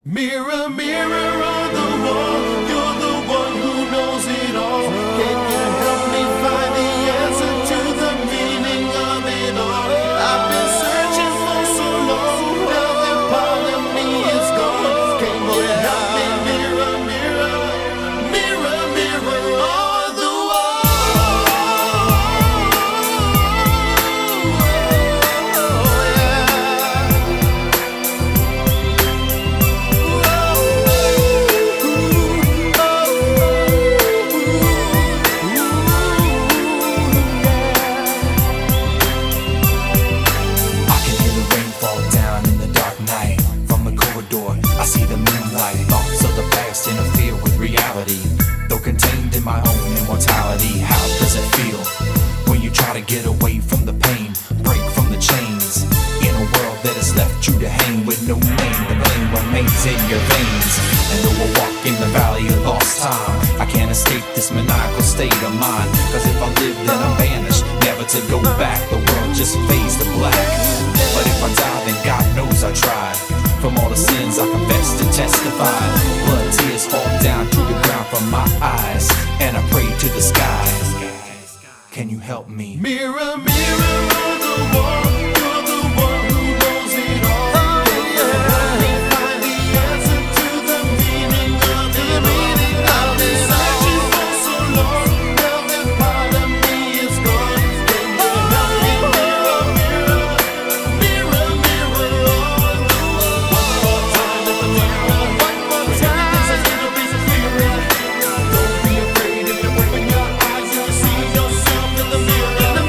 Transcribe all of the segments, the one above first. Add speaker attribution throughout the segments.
Speaker 1: Mirror, mirror on the wall, you're the one who knows it all. Can you help me find the answer to the meaning of it all? I've been searching for so long, now that part of me is gone. Can you help me, mirror, mirror, mirror, mirror on the
Speaker 2: I see the moonlight, thoughts of the past interfere with reality. Though contained in my own immortality, how does it feel when you try to get away from the pain, break from the chains, in a world that has left you to hang with no name? The pain remains in your veins, and though I walk in the valley of lost time, I can't escape this maniacal state of mind. Cause if I live then I'm banished, never to go back. The world just fades to black. But if I die then God knows I tried. From all the sins I confessed and testified, blood tears fall down to the ground from my eyes, and I pray to the sky. Can you help me?
Speaker 1: Mirror, mirror on the wall, you're the one who knows it all. Can you help me find the answer to the meaning of it all? I've been searching for so long, now that part of me is gone. Can you help me, mirror, mirror, mirror, mirror on the wall? One more time, one more time. Everything's a little bit clearer. Don't be afraid if you open your eyes and you see yourself in the mirror.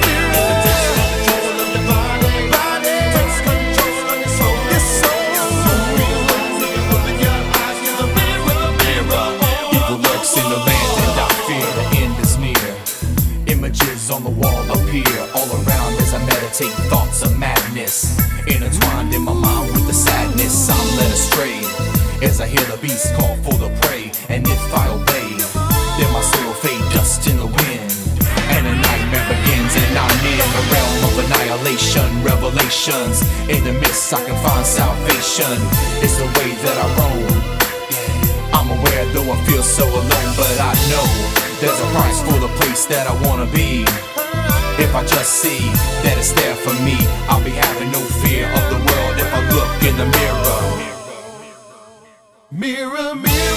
Speaker 2: In the land and I fear the end is near. Images on the wall appear all around as I meditate thoughts of madness. Intertwined in my mind with the sadness, I'm led astray as I hear the beast call for the prey. And if I obey, then my soul will fade dust in the wind, and a nightmare begins. And I'm in the realm of annihilation, revelations. In the mist I can find salvation. It's the way that I roam. I'm aware though I feel so alone, but I know there's a price for the place that I wanna be. If I just see that it's there for me, I'll be having no fear of the world if I look in the mirror.
Speaker 1: Mirror, mirror.